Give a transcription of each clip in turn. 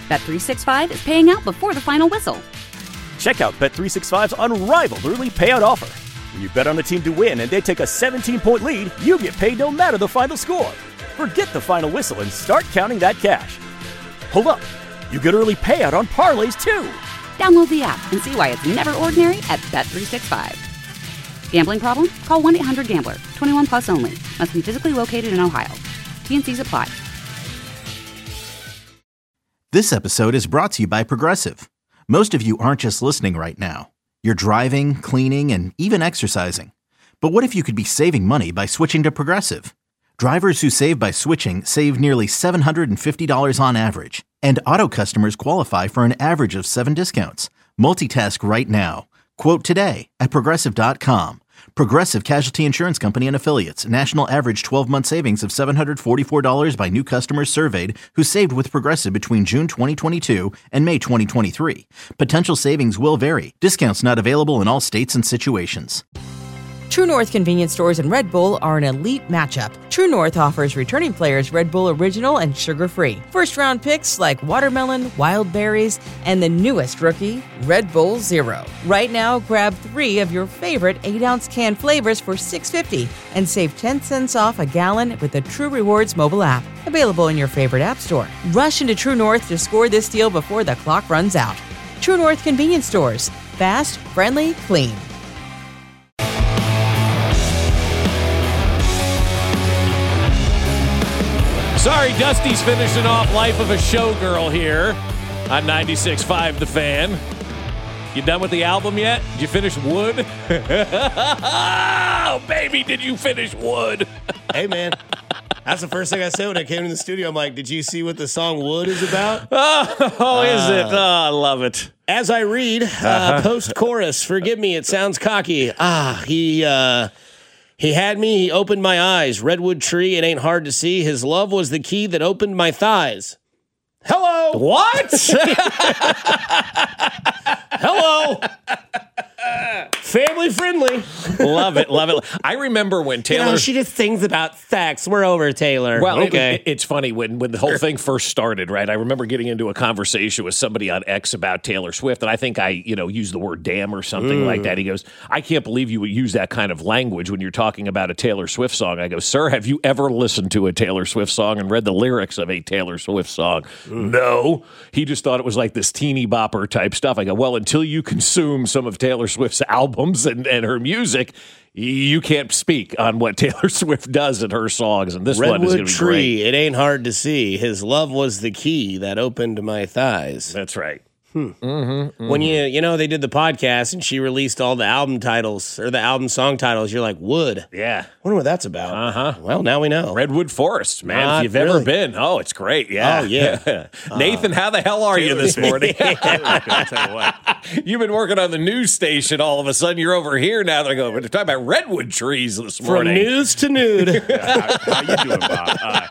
Bet365 is paying out before the final whistle. Check out Bet365's unrivaled early payout offer. When you bet on a team to win and they take a 17-point lead, you get paid no matter the final score. Forget the final whistle and start counting that cash. Hold up. You get early payout on parlays, too. Download the app and see why it's never ordinary at Bet365. Gambling problem? Call 1-800-GAMBLER. 21 plus only. Must be physically located in Ohio. T&Cs apply. This episode is brought to you by Progressive. Most of you aren't just listening right now. You're driving, cleaning, and even exercising. But what if you could be saving money by switching to Progressive? Drivers who save by switching save nearly $750 on average. And auto customers qualify for an average of 7 discounts. Multitask right now. Quote today at Progressive.com. Progressive Casualty Insurance Company and Affiliates. National average 12-month savings of $744 by new customers surveyed who saved with Progressive between June 2022 and May 2023. Potential savings will vary. Discounts not available in all states and situations. True North convenience stores and Red Bull are an elite matchup. True North offers returning players Red Bull Original and sugar-free. First-round picks like watermelon, wild berries, and the newest rookie, Red Bull Zero. Right now, grab 3 of your favorite 8-ounce can flavors for $6.50 and save 10 cents off a gallon with the True Rewards mobile app. Available in your favorite app store. Rush into True North to score this deal before the clock runs out. True North convenience stores. Fast, friendly, clean. Sorry, Dusty's finishing off Life of a Showgirl here on 96.5 The Fan. You done with the album yet? Did you finish Wood? Oh, baby, did you finish Wood? Hey, man. That's the first thing I said when I came in the studio. I'm like, did you see what the song Wood is about? Is it? Oh, I love it. As I read, post-chorus, forgive me, it sounds cocky. He had me, he opened my eyes. Redwood tree, it ain't hard to see. His love was the key that opened my thighs. Hello. What? Hello. Family friendly. Love it, love it. I remember when Taylor... she just sings about sex. We're over, Taylor. Well, okay. It's funny, when the whole thing first started, right? I remember getting into a conversation with somebody on X about Taylor Swift, and I think I, used the word damn or something like that. He goes, I can't believe you would use that kind of language when you're talking about a Taylor Swift song. I go, sir, have you ever listened to a Taylor Swift song and read the lyrics of a Taylor Swift song? No. He just thought it was like this teeny bopper type stuff. I go, well, until you consume some of Taylor Swift's albums and her music, you can't speak on what Taylor Swift does in her songs, and this one is going to be tree, great. It ain't hard to see. His love was the key that opened my thighs. That's right. When they did the podcast and she released all the album titles or the album song titles, you're like, Wood. Yeah. Wonder what that's about. Uh-huh. Well, now we know. Redwood Forest, man. Not if you've ever really. been, it's great. Yeah. Oh, yeah. Nathan, how the hell are you this morning? I'll tell you what. You've been working on the news station. All of a sudden, you're over here now. They're talking about redwood trees this morning. From news to nude. How you doing, Bob?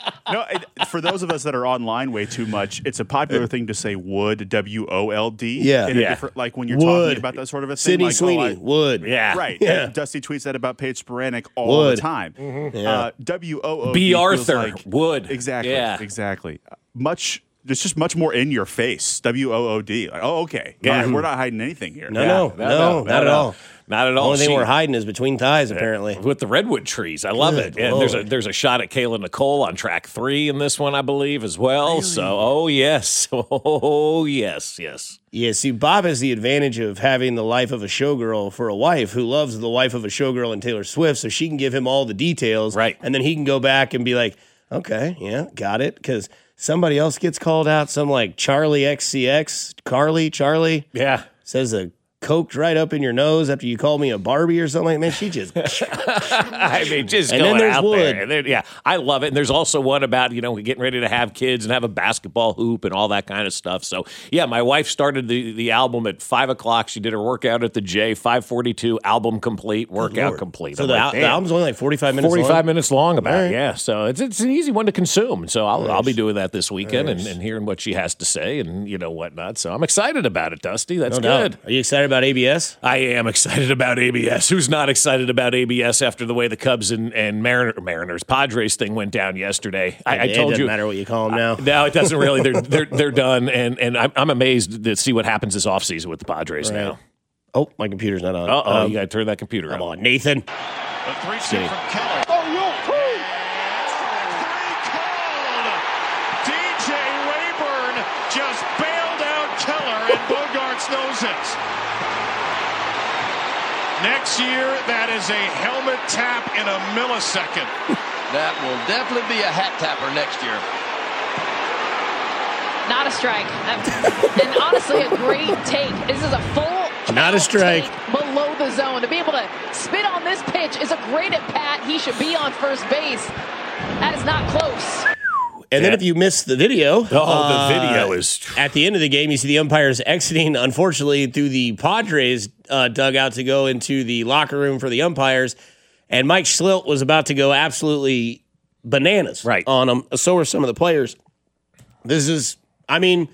For those of us that are online way too much, it's a popular thing to say would, W-O-L-D. Yeah. In a different, like when you're Would. talking about that sort of a thing. Sydney like, Sweeney. Would. Yeah. Right. Yeah. And Dusty tweets that about Paige Sporanic all Would. the time. Yeah. W-O-O-D. B. feels Arthur. like- Wood. Exactly. Yeah. Exactly. It's just much more in your face. W-O-O-D. Like, okay. Yeah. We're not hiding anything here. No, not at all. Not at The all. only thing we're hiding is between thighs, apparently. With the redwood trees. I love it. Good And Lord. there's a shot at Kayla Nicole on track 3 in this one, I believe, as well. Really? So, yes. Oh, yes. Yeah, see, Bob has the advantage of having the life of a showgirl for a wife who loves the life of a showgirl and Taylor Swift, so she can give him all the details. Right. And then he can go back and be like, okay, yeah, got it. Because somebody else gets called out, some like Charlie XCX, Charlie, Yeah. says a coked right up in your nose after you call me a Barbie or something. Man, she just... I mean, just And going then there's out Wood. there. And then, yeah, I love it. And there's also one about, getting ready to have kids and have a basketball hoop and all that kind of stuff. So, yeah, my wife started the album at 5 o'clock. She did her workout at the J, 5:42, album complete, workout Lord. complete. So I'm the like, damn. album's only like 45 minutes 45 long? minutes long about All it, right. yeah. So it's an easy one to consume. So I'll be doing that this weekend Nice. and hearing what she has to say and, whatnot. So I'm excited about it, Dusty. That's No good. doubt. Are you excited about about ABS? I am excited about ABS. Who's not excited about ABS after the way the Cubs and Mariners Padres thing went down yesterday? I told you. It doesn't matter what you call them now. No, it doesn't really. They're done, and I'm amazed to see what happens this offseason with the Padres now. Oh, my computer's not on. You got to turn that computer on. Come on, Nathan. The 3-2 from Keller. DJ Wayburn just bailed out Keller, and Bogaerts knows it. Next year, that is a helmet tap in a millisecond. That will definitely be a hat tapper next year. Not a strike. And honestly, a great take. This is a full not a strike below the zone. To be able to spit on this pitch is a great at bat. He should be on first base. That is not close. And then if you miss the video, the video is at the end of the game. You see the umpires exiting, unfortunately, through the Padres dugout to go into the locker room for the umpires. And Mike Schlilt was about to go absolutely bananas on them. So were some of the players. This is, I mean,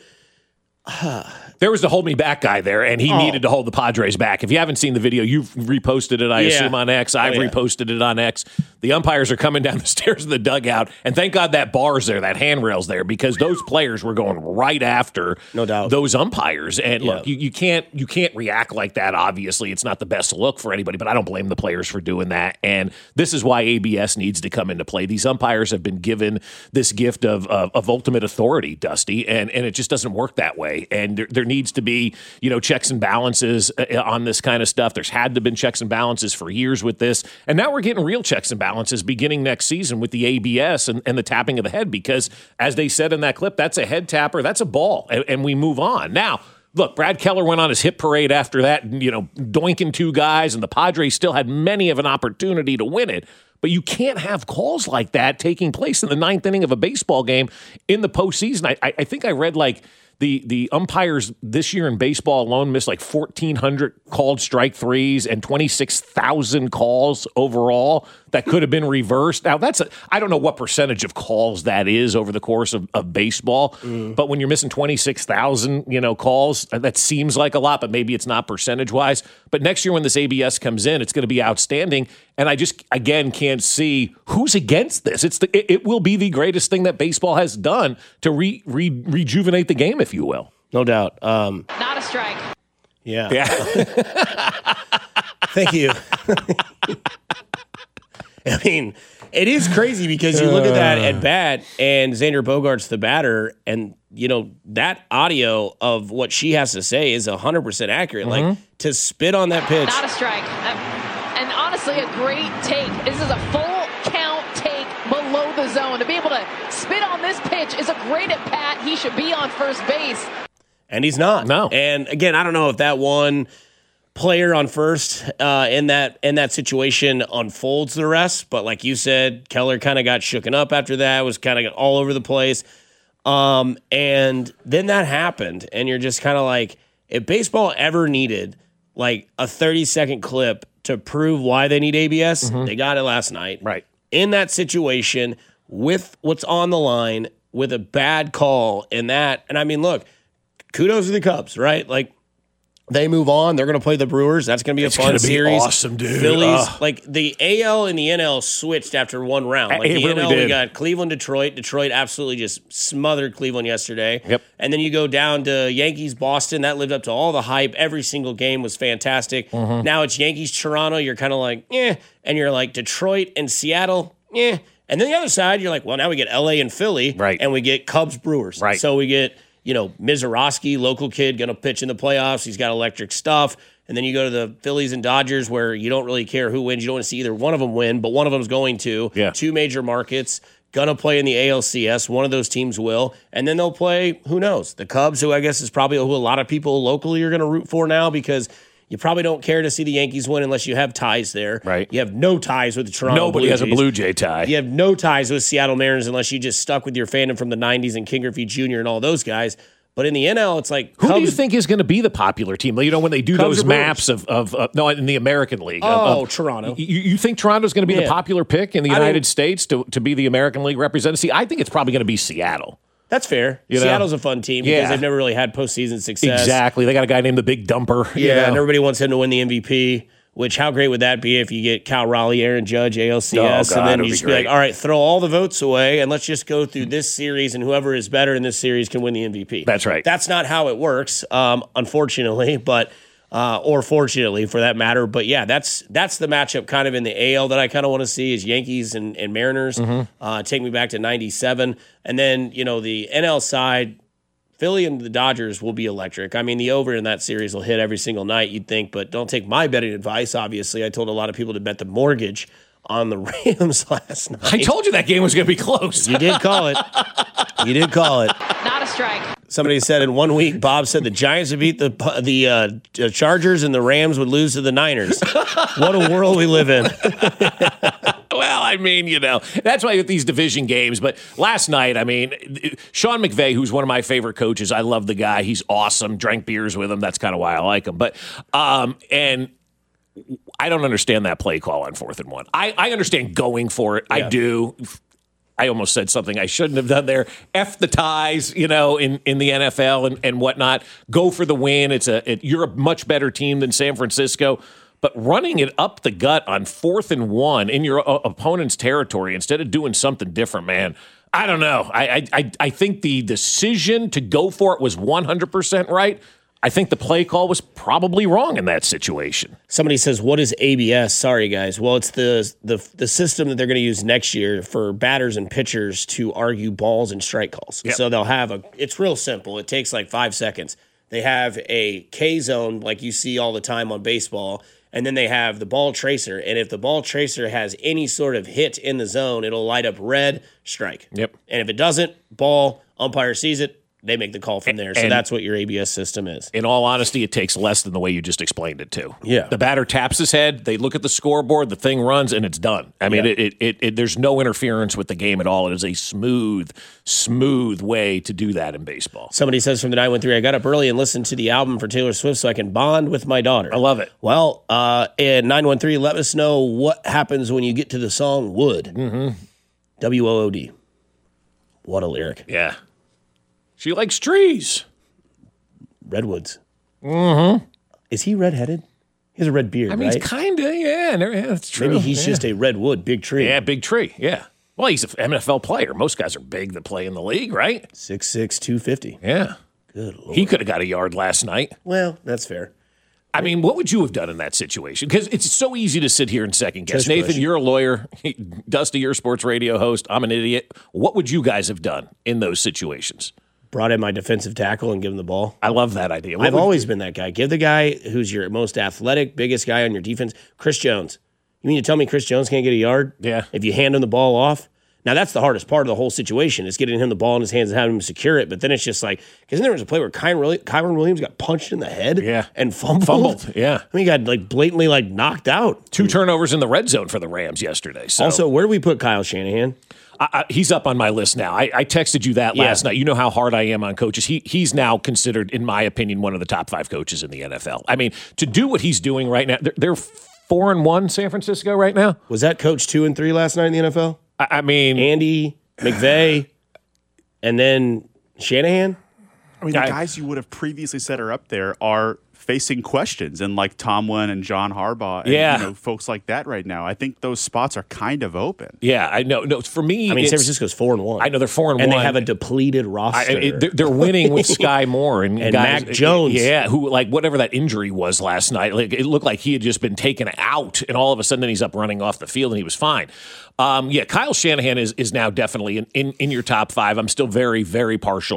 there was the hold me back guy there, and he needed to hold the Padres back. If you haven't seen the video, you've reposted it, I assume, on X. I've reposted it on X. The umpires are coming down the stairs of the dugout, and thank God that bar's there, that handrail's there, because those players were going right after those umpires. And look, you can't react like that, obviously. It's not the best look for anybody, but I don't blame the players for doing that. And this is why ABS needs to come into play. These umpires have been given this gift of ultimate authority, Dusty, and it just doesn't work that way. And there needs to be, checks and balances on this kind of stuff. There's had to have been checks and balances for years with this. And now we're getting real checks and balances beginning next season with the ABS and the tapping of the head, because as they said in that clip, that's a head tapper, that's a ball, and we move on. Now, look, Brad Keller went on his hit parade after that, doinking two guys, and the Padres still had many of an opportunity to win it. But you can't have calls like that taking place in the ninth inning of a baseball game in the postseason. I think I read the umpires this year in baseball alone missed 1,400 called strike threes and 26,000 calls overall that could have been reversed. Now, I don't know what percentage of calls that is over the course of baseball, but when you're missing 26,000, calls, that seems like a lot, but maybe it's not percentage-wise. But next year when this ABS comes in, it's going to be outstanding, and I just, again, can't see who's against this. It will be the greatest thing that baseball has done to rejuvenate the game, if you will. No doubt. Not a strike. Yeah. Thank you. I mean, it is crazy because you look at that at bat and Xander Bogaerts, the batter, and, that audio of what she has to say is 100% accurate. To spit on that pitch. Not a strike. And honestly, a great take. This is a full count take below the zone. To be able to spit on this pitch is a great at bat. He should be on first base. And he's not. No. And again, I don't know if that one player on first in that situation unfolds the rest, but like you said, Keller kind of got shooken up after that, was kind of all over the place. And then that happened, and you're just kind of like, if baseball ever needed a 30-second clip to prove why they need ABS, they got it last night. Right. In that situation, with what's on the line, with a bad call in that, and I mean, look, kudos to the Cubs, right? They move on. They're going to play the Brewers. That's going to be a fun series. Awesome, dude. Phillies, the AL and the NL switched after one round. The really NL, did. we got Cleveland, Detroit. Detroit absolutely just smothered Cleveland yesterday. Yep. And then you go down to Yankees, Boston. That lived up to all the hype. Every single game was fantastic. Now it's Yankees, Toronto. You're kind of like, and you're like Detroit and Seattle, And then the other side, you're like, well, now we get LA and Philly, right? And we get Cubs, Brewers, right? So we get, Mizorowski, local kid, going to pitch in the playoffs. He's got electric stuff. And then you go to the Phillies and Dodgers, where you don't really care who wins. You don't want to see either one of them win, but one of them's going to. Yeah. Two major markets, going to play in the ALCS. One of those teams will. And then they'll play, who knows, the Cubs, who I guess is probably who a lot of people locally are going to root for now, because you probably don't care to see the Yankees win unless you have ties there. Right. You have no ties with the Toronto Nobody Blue has Jays. a Blue Jay tie. You have no ties with Seattle Mariners unless you just stuck with your fandom from the 90s and King Griffey Jr. and all those guys. But in the NL, it's like, who do you think is going to be the popular team? When they do Cubs those maps of in the American League. Toronto. You think Toronto's going to be the popular pick in the United States to be the American League representative? See, I think it's probably going to be Seattle. That's fair. Seattle's a fun team because they've never really had postseason success. Exactly. They got a guy named the Big Dumper. Yeah, and everybody wants him to win the MVP. Which, how great would that be if you get Cal Raleigh, Aaron Judge, ALCS, and then you just be like, all right, throw all the votes away, and let's just go through this series, and whoever is better in this series can win the MVP. That's right. That's not how it works, unfortunately, but or fortunately for that matter. But yeah, that's the matchup kind of in the AL that I kind of want to see is Yankees and Mariners. Take me back to 97. And then, the NL side, Philly and the Dodgers will be electric. I mean, the over in that series will hit every single night, you'd think, but don't take my betting advice. Obviously, I told a lot of people to bet the mortgage on the Rams last night. I told you that game was going to be close. You did call it. Not a strike. Somebody said in 1 week, Bob said the Giants would beat the Chargers and the Rams would lose to the Niners. What a world we live in. Well, I mean, that's why with these division games. But last night, I mean, Sean McVay, who's one of my favorite coaches, I love the guy. He's awesome. Drank beers with him. That's kind of why I like him. But and I don't understand that play call on 4th and 1. I understand going for it. Yeah. I do. I almost said something I shouldn't have done there. F the ties, in the NFL and whatnot. Go for the win. You're a much better team than San Francisco. But running it up the gut on 4th and 1 in your opponent's territory instead of doing something different, man, I don't know. I think the decision to go for it was 100% right. I think the play call was probably wrong in that situation. Somebody says, what is ABS? Sorry, guys. Well, it's the system that they're going to use next year for batters and pitchers to argue balls and strike calls. Yep. So they'll have it's real simple. It takes like 5 seconds. They have a K zone like you see all the time on baseball, and then they have the ball tracer. And if the ball tracer has any sort of hit in the zone, it'll light up red, strike. Yep. And if it doesn't, ball, umpire sees it, they make the call from there. So that's what your ABS system is. In all honesty, it takes less than the way you just explained it to. Yeah. The batter taps his head, they look at the scoreboard, the thing runs, and it's done. I mean, there's no interference with the game at all. It is a smooth way to do that in baseball. Somebody says from the 913, I got up early and listened to the album for Taylor Swift so I can bond with my daughter. I love it. Well, in 913, let us know what happens when you get to the song Wood. Mm-hmm. W-O-O-D. What a lyric. Yeah. She likes trees. Redwoods. Mm-hmm. Is he redheaded? He has a red beard, I mean, right? he's kind of, yeah, that's true. Maybe he's just a redwood, big tree. Yeah, big tree, yeah. Well, he's an NFL player. Most guys are big that play in the league, right? 6'6", 250. Yeah. Good Lord. He could have got a yard last night. Well, that's fair. I mean, what would you have done in that situation? Because it's so easy to sit here and second guess. Tush Nathan, push. you're a lawyer. Dusty, you're a sports radio host. I'm an idiot. What would you guys have done in those situations? Brought in my defensive tackle and give him the ball. I love that idea. I've always been that guy. Give the guy who's your most athletic, biggest guy on your defense, Chris Jones. You mean to tell me Chris Jones can't get a yard? Yeah. If you hand him the ball off? Now, that's the hardest part of the whole situation is getting him the ball in his hands and having him secure it. But then it's just like, because there was a play where Kyron Williams got punched in the head and fumbled. Yeah. I mean, he got blatantly knocked out. 2 turnovers in the red zone for the Rams yesterday. So. Also, where do we put Kyle Shanahan? He's up on my list now. I texted you that last night. You know how hard I am on coaches. He's now considered, in my opinion, one of the top 5 coaches in the NFL. I mean, to do what he's doing right now, they're 4-1 San Francisco right now. Was that coach 2-3 last night in the NFL? I mean, Andy, McVay, and then Shanahan? I mean, the guys you would have previously said are up there are facing questions, and like Tomlin and John Harbaugh and folks like that right now. I think those spots are kind of open. Yeah, I know. No, for me, I mean, San Francisco's 4-1. I know they're 4-1, and they have a depleted roster. They're winning with Sky Moore and guys, Mac Jones. Yeah, who whatever that injury was last night, it looked like he had just been taken out, and all of a sudden he's up running off the field and he was fine. Kyle Shanahan is now definitely in your top 5. I'm still very, very partial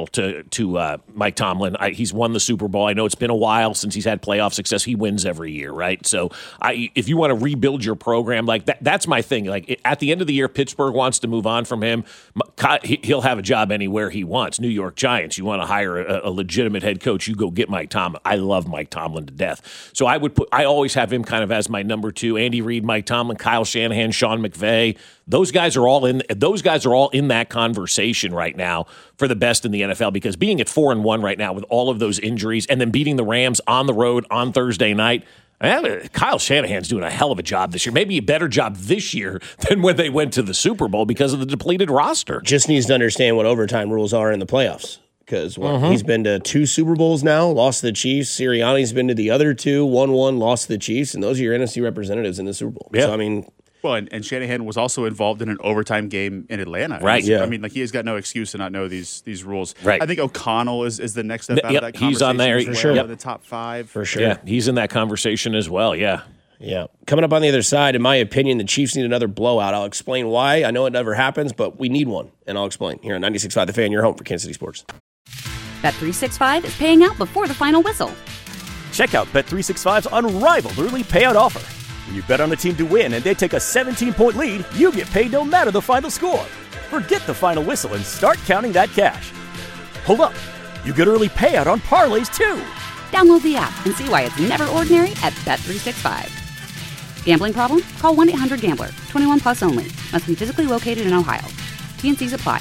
to Mike Tomlin. He's won the Super Bowl. I know it's been a while since he's had playoff success. He wins every year, right? So if you want to rebuild your program, that's my thing. At the end of the year, Pittsburgh wants to move on from him. He'll have a job anywhere he wants. New York Giants, you want to hire a legitimate head coach, you go get Mike Tomlin. I love Mike Tomlin to death. So I always have him kind of as my number 2. Andy Reid, Mike Tomlin, Kyle Shanahan, Sean McVay. Those guys are all in that conversation right now for the best in the NFL, because being at 4-1 right now with all of those injuries and then beating the Rams on the road on Thursday night, Kyle Shanahan's doing a hell of a job this year. Maybe a better job this year than when they went to the Super Bowl because of the depleted roster. Just needs to understand what overtime rules are in the playoffs. Because he's been to 2 Super Bowls now, lost to the Chiefs. Sirianni's been to the other 2, 1-1, lost to the Chiefs, and those are your NFC representatives in the Super Bowl. Yeah. So, I mean... Well, and Shanahan was also involved in an overtime game in Atlanta. Right. Yeah. I mean, he has got no excuse to not know these rules. Right. I think O'Connell is the next step out of that conversation. He's on there. For sure. In the top 5. For sure. Yeah, he's in that conversation as well, yeah. Yeah. Coming up on the other side, in my opinion, the Chiefs need another blowout. I'll explain why. I know it never happens, but we need one, and I'll explain. Here on 96.5 The Fan, your home for Kansas City Sports. Bet365 is paying out before the final whistle. Check out Bet365's unrivaled early payout offer. When you bet on a team to win and they take a 17-point lead, you get paid no matter the final score. Forget the final whistle and start counting that cash. Hold up. You get early payout on parlays, too. Download the app and see why it's never ordinary at Bet365. Gambling problem? Call 1-800-GAMBLER. 21 plus only. Must be physically located in Ohio. T&Cs apply.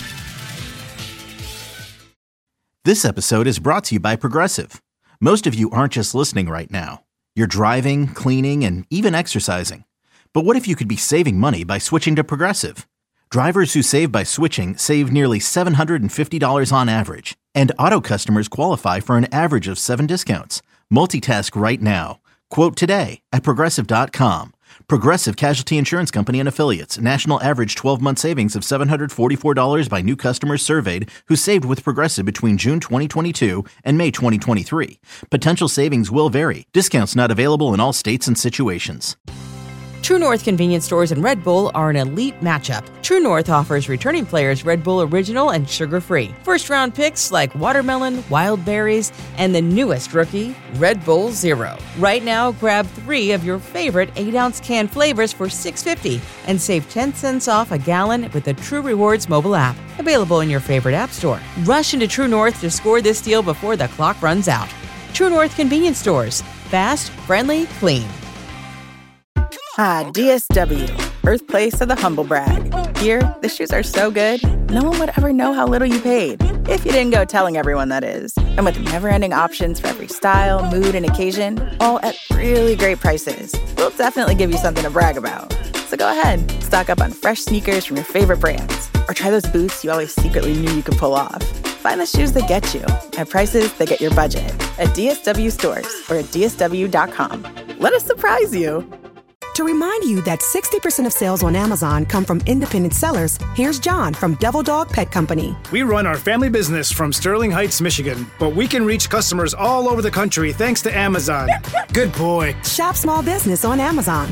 This episode is brought to you by Progressive. Most of you aren't just listening right now. You're driving, cleaning, and even exercising. But what if you could be saving money by switching to Progressive? Drivers who save by switching save nearly $750 on average. And auto customers qualify for an average of 7 discounts. Multitask right now. Quote today at Progressive.com. Progressive Casualty Insurance Company and Affiliates. National average 12-month savings of $744 by new customers surveyed who saved with Progressive between June 2022 and May 2023. Potential savings will vary. Discounts not available in all states and situations. True North convenience stores and Red Bull are an elite matchup. True North offers returning players Red Bull Original and sugar-free. First-round picks like watermelon, wild berries, and the newest rookie, Red Bull Zero. Right now, grab 3 of your favorite 8-ounce can flavors for $6.50 and save 10 cents off a gallon with the True Rewards mobile app. Available in your favorite app store. Rush into True North to score this deal before the clock runs out. True North convenience stores. Fast, friendly, clean. Ah, DSW, birthplace of the humble brag. Here, the shoes are so good, no one would ever know how little you paid. If you didn't go telling everyone, that is. And with never-ending options for every style, mood, and occasion, all at really great prices, we'll definitely give you something to brag about. So go ahead, stock up on fresh sneakers from your favorite brands, or try those boots you always secretly knew you could pull off. Find the shoes that get you, at prices that get your budget, at DSW stores or at DSW.com. Let us surprise you. To remind you that 60% of sales on Amazon come from independent sellers, here's John from Devil Dog Pet Company. We run our family business from Sterling Heights, Michigan, but we can reach customers all over the country thanks to Amazon. Good boy. Shop small business on Amazon.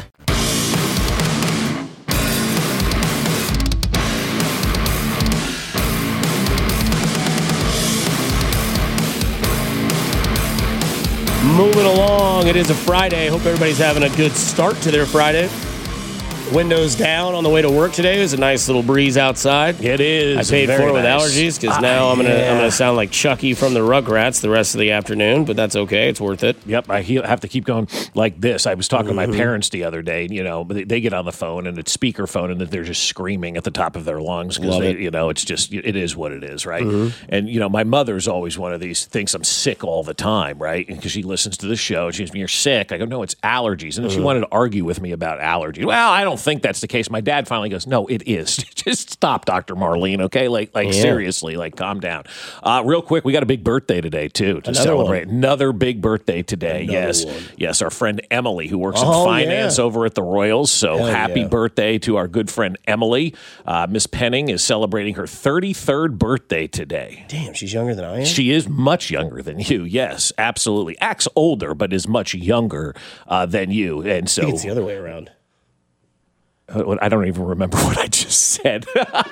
Moving along, it is a Friday. Hope everybody's having a good start to their Friday. Windows down on the way to work today. There's a nice little breeze outside. It is. I paid for it with allergies because now I'm gonna sound like Chucky from the Rugrats the rest of the afternoon, but that's okay. It's worth it. Yep, I have to keep going like this. I was talking to my parents the other day. You know, they get on the phone and it's speakerphone, and they're just screaming at the top of their lungs because it's just it is what it is, right? And my mother's always one of these, thinks I'm sick all the time, right? Because she listens to the show and she goes, "You're sick." I go, "No, it's allergies." And then she wanted to argue with me about allergies. Well, I don't think that's the case. My dad finally goes, "No, it is. Just stop, Dr. Marlene, okay? Like seriously, like calm down." Real quick, we got a big birthday today, too, to celebrate. Another big birthday today. Yes, our friend Emily, who works in finance over at the Royals. So happy birthday to our good friend Emily. Miss Penning is celebrating her 33rd birthday today. Damn, she's younger than I am? She is much younger than you, yes, absolutely. Acts older, but is much younger than you. And so I think it's the other way around. I don't even remember what I just said.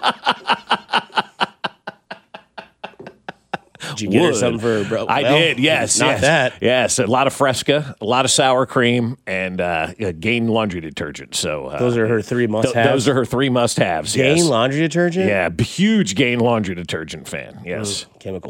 Did you get her something for her bro? I did, yes. Not that. Yes, a lot of Fresca, a lot of sour cream, and Gain laundry detergent. So those are her 3 must-haves? Those are her 3 must-haves, Gain laundry detergent? Yeah, huge Gain laundry detergent fan, yes. Chemicals.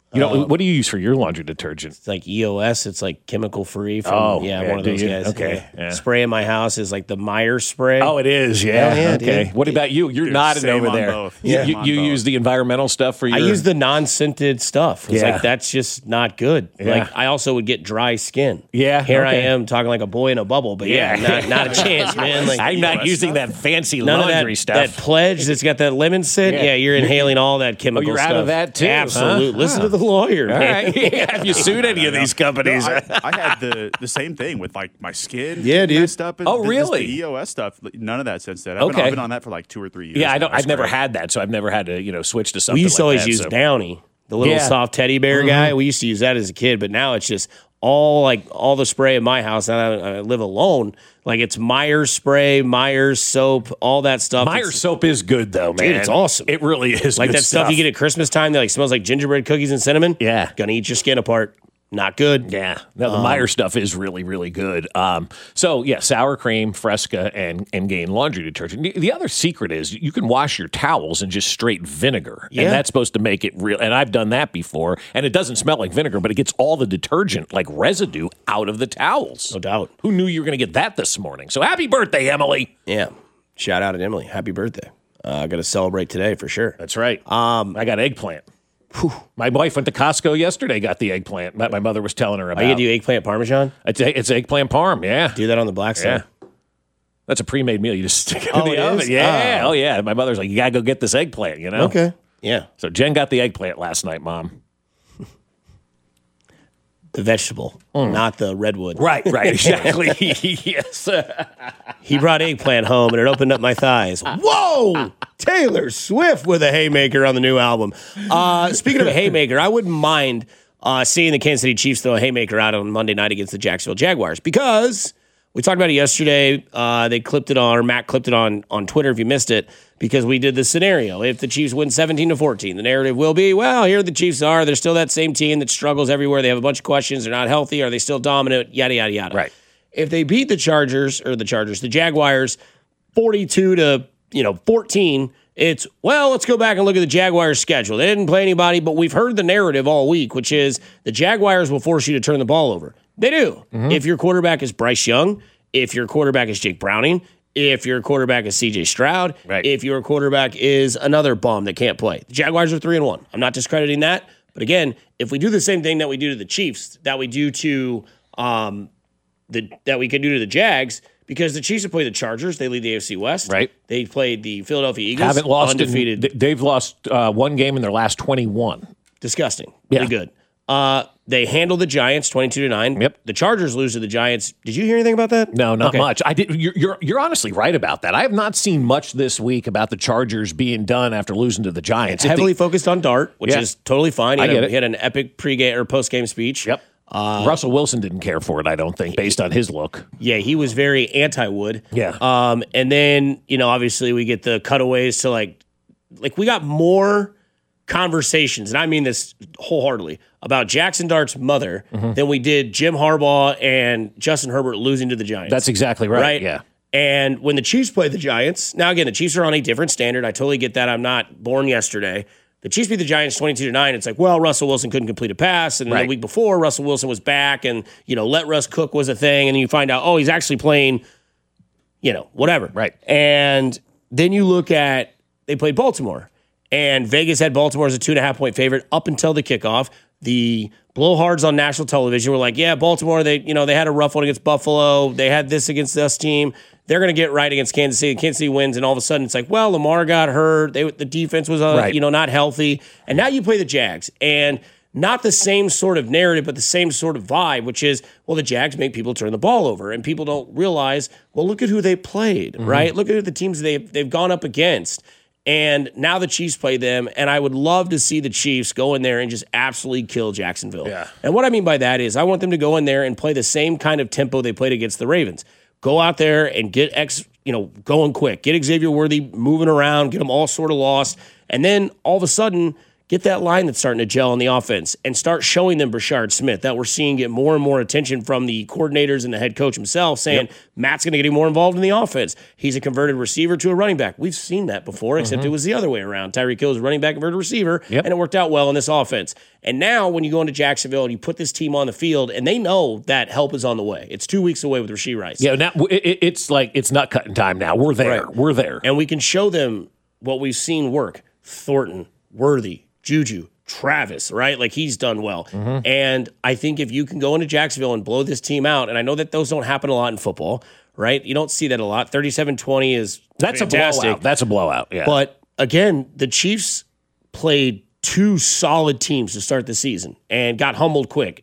What do you use for your laundry detergent? It's like EOS. It's like chemical free. One of those guys. Okay. Yeah. Spray in my house is like the Meyer spray. Oh, it is. Yeah. Okay. Dude. What about you? You're nodding over there. Both. You use the environmental stuff for your... I use the non-scented stuff. It's Yeah. like, that's just not good. Yeah. Like, I also would get dry skin. Yeah. Here okay. I am talking like a boy in a bubble, but not a chance, man. Like, I'm not using that fancy none laundry of stuff. that Pledge that's got that lemon scent. Yeah, you're inhaling all that chemical you're stuff. out of that too, Absolutely. huh? Listen to the lawyer, All man. right. Have you sued any of these companies? No, I had the same thing with like my skin. Yeah, dude. Messed up and Oh, really? The EOS stuff. None of that since then. Okay. I've been on that for like 2 or 3 years. Yeah, now. I've never had that, so I've never had to switch to something. We used to like always that, use so. Downy, the little soft teddy bear guy. We used to use that as a kid, but now it's just all the spray in my house. Now that I live alone. Like it's Myers spray, Myers soap, all that stuff. Myers soap is good though, man. Dude, it's awesome. It really is. Like good that stuff you get at Christmas time that like smells like gingerbread cookies and cinnamon. Yeah. Gonna eat your skin apart. Not good. Yeah. No, the Meyer stuff is really, really good. So, sour cream, Fresca, and Gain laundry detergent. The other secret is you can wash your towels in just straight vinegar. Yeah. And that's supposed to make it real. And I've done that before. And it doesn't smell like vinegar, but it gets all the detergent, like residue, out of the towels. No doubt. Who knew you were going to get that this morning? So, happy birthday, Emily. Yeah. Shout out to Emily. Happy birthday. I got to celebrate today for sure. That's right. I got eggplant. My wife went to Costco yesterday, got the eggplant. My mother was telling her about. You do eggplant parmesan? It's eggplant parm, yeah. Do that on the black side? Yeah. That's a pre-made meal. You just stick it in Oh, the it oven. is? Yeah. Oh. Oh, yeah. My mother's like, you got to go get this eggplant, Okay. Yeah. So Jen got the eggplant last night, Mom. The vegetable, not the redwood. Right, exactly. Yes. He brought eggplant home and it opened up my thighs. Whoa! Taylor Swift with a haymaker on the new album. Speaking of a haymaker, I wouldn't mind seeing the Kansas City Chiefs throw a haymaker out on Monday night against the Jacksonville Jaguars because we talked about it yesterday. They clipped it on, or Matt clipped it on Twitter if you missed it, because we did the scenario. If the Chiefs win 17-14, the narrative will be, well, here the Chiefs are. They're still that same team that struggles everywhere. They have a bunch of questions. They're not healthy. Are they still dominant? Yada, yada, yada. Right. If they beat the Jaguars 42-14, it's, well, let's go back and look at the Jaguars' schedule. They didn't play anybody, but we've heard the narrative all week, which is the Jaguars will force you to turn the ball over. They do. Mm-hmm. If your quarterback is Bryce Young, if your quarterback is Jake Browning, if your quarterback is C.J. Stroud, right. If your quarterback is another bum that can't play. The Jaguars are 3-1. I'm not discrediting that. But again, if we do the same thing that we do to the Chiefs, that we do to that we could do to the Jags, because the Chiefs have played the Chargers. They lead the AFC West. Right. They played the Philadelphia Eagles. Haven't lost undefeated. They've lost one game in their last 21. Disgusting. Really good. They handled the Giants 22-9. Yep. The Chargers lose to the Giants. Did you hear anything about that? No, not much. I did. You're honestly right about that. I have not seen much this week about the Chargers being done after losing to the Giants. Heavily focused on Dart, which is totally fine. I get it. He had an epic pregame or postgame speech. Yep. Russell Wilson didn't care for it, I don't think, based on his look. Yeah, he was very anti-Wood. Yeah. And then, obviously we get the cutaways to like we got more conversations, and I mean this wholeheartedly, about Jackson Dart's mother than we did Jim Harbaugh and Justin Herbert losing to the Giants. That's exactly right. Yeah. And when the Chiefs played the Giants, now again, the Chiefs are on a different standard. I totally get that. I'm not born yesterday. The Chiefs beat the Giants 22-9. It's like, well, Russell Wilson couldn't complete a pass. And the week before, Russell Wilson was back and, let Russ cook was a thing. And then you find out, oh, he's actually playing, whatever. Right. And then you look at, they played Baltimore. And Vegas had Baltimore as a 2.5-point favorite up until the kickoff. The blowhards on national television were like, yeah, Baltimore, they had a rough one against Buffalo. They had this against this team. They're going to get right against Kansas City. Kansas City wins, and all of a sudden it's like, well, Lamar got hurt. The defense was, not healthy. And now you play the Jags, and not the same sort of narrative, but the same sort of vibe, which is, well, the Jags make people turn the ball over, and people don't realize, well, look at who they played, right? Look at the teams they've gone up against. And now the Chiefs play them, and I would love to see the Chiefs go in there and just absolutely kill Jacksonville. Yeah. And what I mean by that is I want them to go in there and play the same kind of tempo they played against the Ravens. Go out there and get going quick. Get Xavier Worthy moving around, get them all sort of lost, and then all of a sudden Get that line that's starting to gel on the offense and start showing them Brashard Smith, that we're seeing get more and more attention from the coordinators and the head coach himself, saying Matt's going to get more involved in the offense. He's a converted receiver to a running back. We've seen that before, except it was the other way around. Tyreek Hill was a running back, converted receiver, and it worked out well in this offense. And now when you go into Jacksonville and you put this team on the field, and they know that help is on the way. It's 2 weeks away with Rashee Rice. Yeah, now it's like it's not cutting time now. We're there. Right. We're there. And we can show them what we've seen work. Thornton, Worthy, Juju, Travis, right? Like, he's done well. And I think if you can go into Jacksonville and blow this team out, and I know that those don't happen a lot in football, right? You don't see that a lot. 37-20 is That's fantastic. A blowout. That's a blowout, yeah. But, again, the Chiefs played 2 solid teams to start the season and got humbled quick.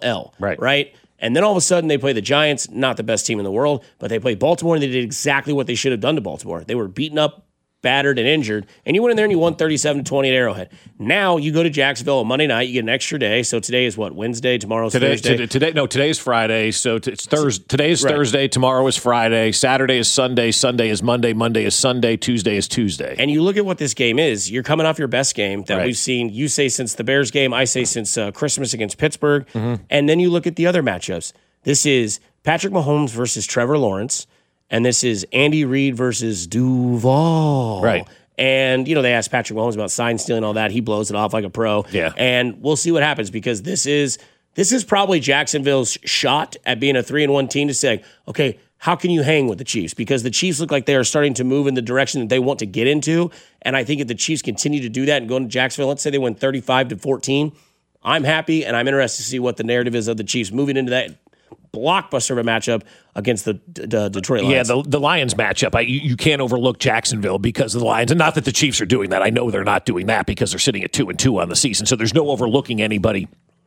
Right? And then all of a sudden they play the Giants, not the best team in the world, but they played Baltimore, and they did exactly what they should have done to Baltimore. They were beaten up, battered, and injured, and you went in there and you won 37-20 at Arrowhead. Now you go to Jacksonville on Monday night, you get an extra day. So today is what, Wednesday? Tomorrow's Thursday? Today's Friday. So it's Thursday. Today is Thursday. Tomorrow is Friday. Saturday is Sunday. Sunday is Monday. Monday is Sunday. Tuesday is Tuesday. And you look at what this game is. You're coming off your best game that we've seen. You say since the Bears game. I say since Christmas against Pittsburgh. And then you look at the other matchups. This is Patrick Mahomes versus Trevor Lawrence. And this is Andy Reid versus Duval. Right. And, they asked Patrick Mahomes about sign stealing, all that. He blows it off like a pro. Yeah. And we'll see what happens, because this is probably Jacksonville's shot at being a 3-1 team to say, okay, how can you hang with the Chiefs? Because the Chiefs look like they are starting to move in the direction that they want to get into. And I think if the Chiefs continue to do that and go into Jacksonville, let's say they win 35-14, I'm happy, and I'm interested to see what the narrative is of the Chiefs moving into that blockbuster of a matchup against the Detroit Lions. Yeah, the Lions matchup. You can't overlook Jacksonville because of the Lions, and not that the Chiefs are doing that. I know they're not doing that because they're sitting at 2-2 on the season, so there's no overlooking anybody,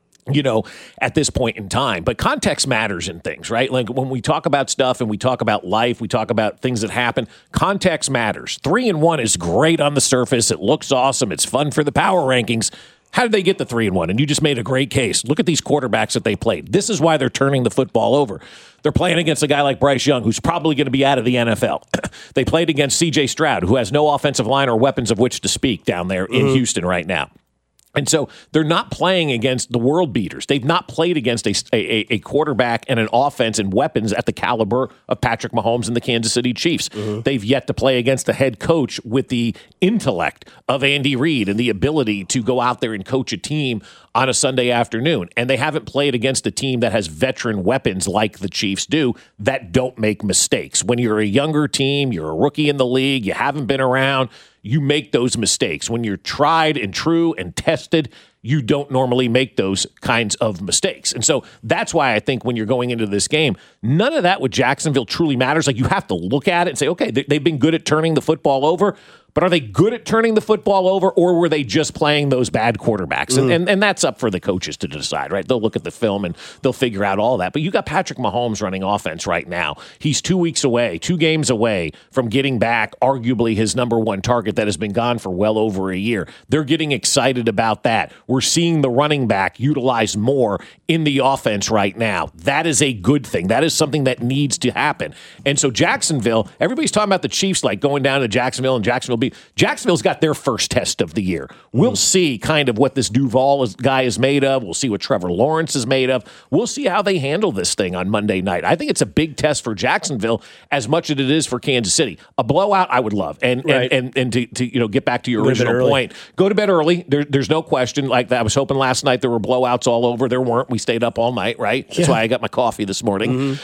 at this point in time. But context matters in things, right? Like when we talk about stuff and we talk about life, we talk about things that happen, context matters. 3-1 is great on the surface. It looks awesome. It's fun for the power rankings. How did they get the 3-1? And you just made a great case. Look at these quarterbacks that they played. This is why they're turning the football over. They're playing against a guy like Bryce Young, who's probably going to be out of the NFL. They played against C.J. Stroud, who has no offensive line or weapons of which to speak down there in Houston right now. And so they're not playing against the world beaters. They've not played against a quarterback and an offense and weapons at the caliber of Patrick Mahomes and the Kansas City Chiefs. They've yet to play against a head coach with the intellect of Andy Reid and the ability to go out there and coach a team on a Sunday afternoon. And they haven't played against a team that has veteran weapons like the Chiefs do that don't make mistakes. When you're a younger team, you're a rookie in the league, you haven't been around, you make those mistakes. When you're tried and true and tested, you don't normally make those kinds of mistakes. And so that's why I think when you're going into this game, none of that with Jacksonville truly matters. Like, you have to look at it and say, okay, they've been good at turning the football over, but are they good at turning the football over, or were they just playing those bad quarterbacks? And that's up for the coaches to decide, right? They'll look at the film and they'll figure out all that. But you got Patrick Mahomes running offense right now. He's 2 weeks away, 2 games away from getting back arguably his number one target that has been gone for well over a year. They're getting excited about that. We're seeing the running back utilized more in the offense right now. That is a good thing. That is something that needs to happen. And so Jacksonville, everybody's talking about the Chiefs like going down to Jacksonville and Jacksonville's got their first test of the year. We'll see kind of what this Duval guy is made of. We'll see what Trevor Lawrence is made of. We'll see how they handle this thing on Monday night. I think it's a big test for Jacksonville as much as it is for Kansas City. A blowout I would love. And to get back to your original point, go to bed early. There's no question. Like that, I was hoping last night there were blowouts all over. There weren't. We stayed up all night, right? That's why I got my coffee this morning.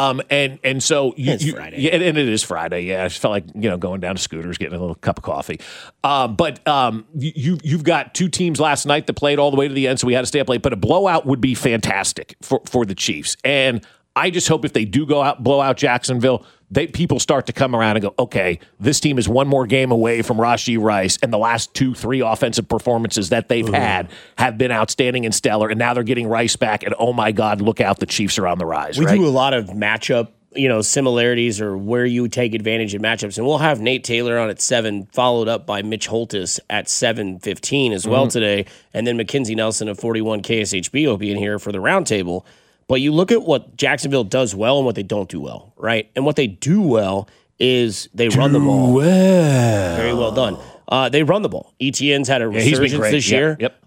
And so it's Friday. And it is Friday. Yeah, I just felt like going down to Scooters, getting a little cup of coffee. But you've got 2 teams last night that played all the way to the end, so we had to stay up late. But a blowout would be fantastic for the Chiefs. And I just hope if they do go out, blow out Jacksonville, people start to come around and go, okay, this team is one more game away from Rashee Rice, and the last 2-3 offensive performances that they've had have been outstanding and stellar, and now they're getting Rice back, and oh my God, look out, the Chiefs are on the rise. We do a lot of matchup similarities or where you take advantage of matchups. And we'll have Nate Taylor on at 7, followed up by Mitch Holtis at 7:15 as well today. And then Mackenzie Nelson of 41 KSHB will be in here for the roundtable. But you look at what Jacksonville does well and what they don't do well, right? And what they do well is they run the ball. Well. Very well done. They run the ball. Etienne's had a resurgence this year. Yep.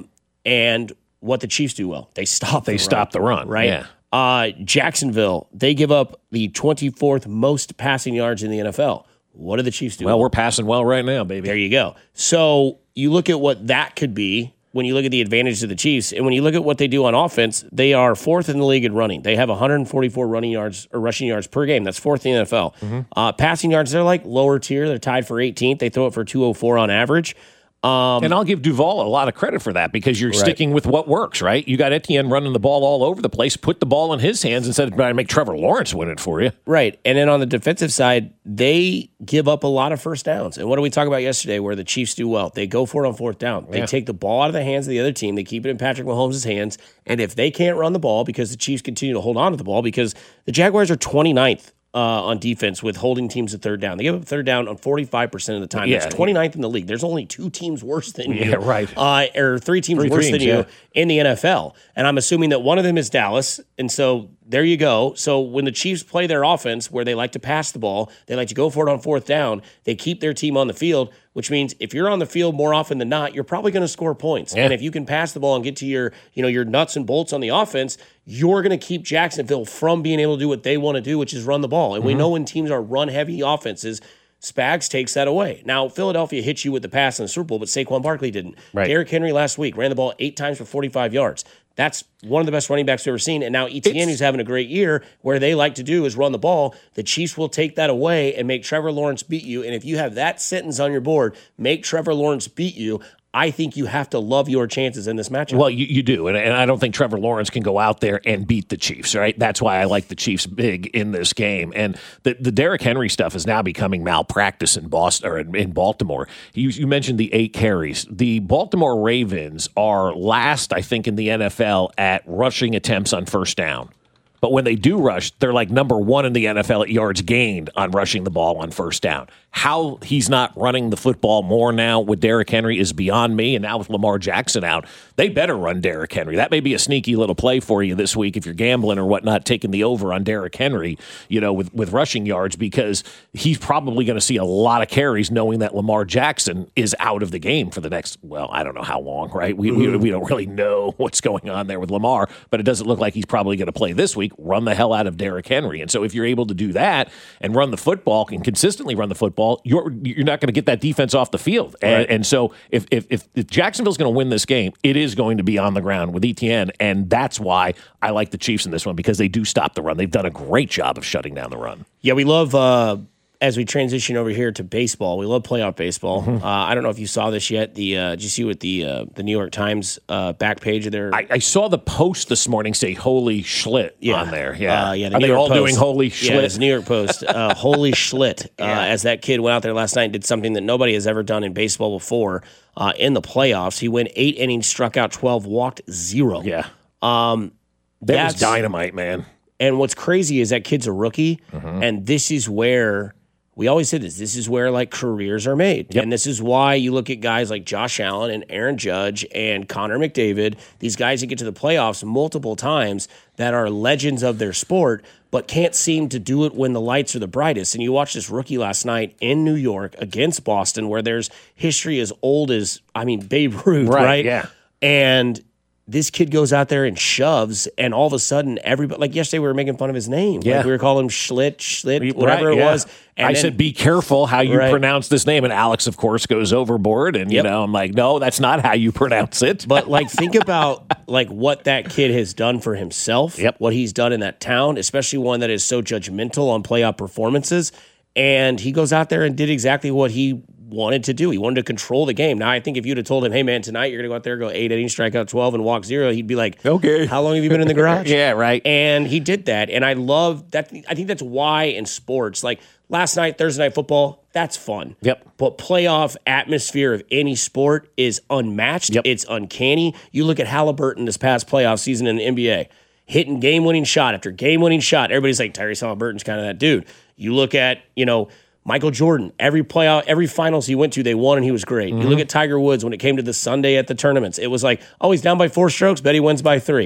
And what the Chiefs do well, they stop the run. Right? Yeah. Jacksonville, they give up the 24th most passing yards in the NFL. What do the Chiefs do? Well, we're passing well right now, baby. There you go. So you look at what that could be when you look at the advantage of the Chiefs, and when you look at what they do on offense, they are 4th in the league in running. They have 144 running yards or rushing yards per game. That's 4th in the NFL. Mm-hmm. Passing yards, they're like lower tier. They're tied for 18th. They throw it for 204 on average. And I'll give Duval a lot of credit for that because you're sticking with what works, right? You got Etienne running the ball all over the place. Put the ball in his hands instead of trying to make Trevor Lawrence win it for you. Right. And then on the defensive side, they give up a lot of first downs. And what did we talk about yesterday where the Chiefs do well? They go for it on 4th down. They take the ball out of the hands of the other team. They keep it in Patrick Mahomes' hands. And if they can't run the ball because the Chiefs continue to hold on to the ball because the Jaguars are 29th on defense with holding teams at 3rd down. They give up 3rd down on 45% of the time. That's 29th in the league. There's only 2 teams worse than you. Yeah, right. Or 3 teams worse than you in the NFL. And I'm assuming that one of them is Dallas. And so there you go. So when the Chiefs play their offense where they like to pass the ball, they like to go for it on 4th down, they keep their team on the field, which means if you're on the field more often than not, you're probably going to score points. Yeah. And if you can pass the ball and get to your nuts and bolts on the offense, you're going to keep Jacksonville from being able to do what they want to do, which is run the ball. And we know when teams are run-heavy offenses, Spags takes that away. Now, Philadelphia hit you with the pass in the Super Bowl, but Saquon Barkley didn't. Right. Derrick Henry last week ran the ball 8 times for 45 yards. That's one of the best running backs we've ever seen. And now Etienne, who's having a great year, where they like to do is run the ball. The Chiefs will take that away and make Trevor Lawrence beat you. And if you have that sentence on your board, make Trevor Lawrence beat you, I think you have to love your chances in this matchup. Well, you do, and I don't think Trevor Lawrence can go out there and beat the Chiefs, right? That's why I like the Chiefs big in this game. And the Derrick Henry stuff is now becoming malpractice in Boston or in Baltimore. You mentioned the 8 carries. The Baltimore Ravens are last, I think, in the NFL at rushing attempts on 1st down. But when they do rush, they're like number 1 in the NFL at yards gained on rushing the ball on 1st down. How he's not running the football more now with Derrick Henry is beyond me. And now with Lamar Jackson out, they better run Derrick Henry. That may be a sneaky little play for you this week if you're gambling or whatnot, taking the over on Derrick Henry, with rushing yards, because he's probably going to see a lot of carries knowing that Lamar Jackson is out of the game for the next, I don't know how long, right? We don't really know what's going on there with Lamar, but it doesn't look like he's probably going to play this week. Run the hell out of Derrick Henry. And so if you're able to do that and run the football and consistently run the football, you're not going to get that defense off the field. And so if Jacksonville's going to win this game, it is going to be on the ground with Etienne, and that's why I like the Chiefs in this one, because they do stop the run. They've done a great job of shutting down the run. Yeah, we love as we transition over here to baseball, we love playoff baseball. Mm-hmm. I don't know if you saw this yet. Did you see what the New York Times back page of their? I saw the Post this morning say "Holy Schlit" on there. Yeah, the Are New they York all Post. doing "Holy Schlit"? Yeah, it's New York Post. Holy Schlit. As that kid went out there last night and did something that nobody has ever done in baseball before in the playoffs. He went 8 innings, struck out 12, walked 0. Yeah, that was dynamite, man. And what's crazy is that kid's a rookie, and this is where. We always say this is where like careers are made. Yep. And this is why you look at guys like Josh Allen and Aaron Judge and Connor McDavid, these guys that get to the playoffs multiple times that are legends of their sport, but can't seem to do it when the lights are the brightest. And you watch this rookie last night in New York against Boston, where there's history as old as, Babe Ruth, right? Yeah. And this kid goes out there and shoves, and all of a sudden, everybody, like yesterday, we were making fun of his name. Yeah. Like we were calling him Schlit, whatever it was. And I said, be careful how you pronounce this name. And Alex, of course, goes overboard. And, I'm like, no, that's not how you pronounce it. But, think about, what that kid has done for himself, what he's done in that town, especially one that is so judgmental on playoff performances. And he goes out there and did exactly what he wanted to do. He wanted to control the game. Now, I think if you'd have told him, hey, man, tonight you're going to go out there, go 8 innings, strike out 12, and walk 0, he'd be like, okay, how long have you been in the garage? Yeah, right. And he did that. And I love that. I think that's why in sports, last night, Thursday Night Football, that's fun. Yep. But playoff atmosphere of any sport is unmatched. Yep. It's uncanny. You look at Halliburton this past playoff season in the NBA, hitting game-winning shot after game-winning shot. Everybody's like, Tyrese Halliburton's kind of that dude. You look at, Michael Jordan, every finals he went to, they won and he was great. You look at Tiger Woods when it came to the Sunday at the tournaments. It was like, oh, he's down by 4 strokes, bet he wins by 3.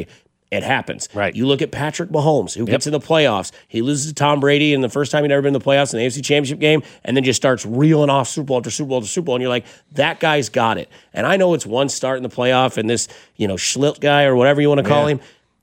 It happens. Right. You look at Patrick Mahomes, who gets in the playoffs. He loses to Tom Brady in the first time he'd ever been in the playoffs in the AFC Championship game, and then just starts reeling off Super Bowl after Super Bowl after Super Bowl, and you're like, that guy's got it. And I know it's one start in the playoff, and this, Schlitt guy or whatever you want to call him,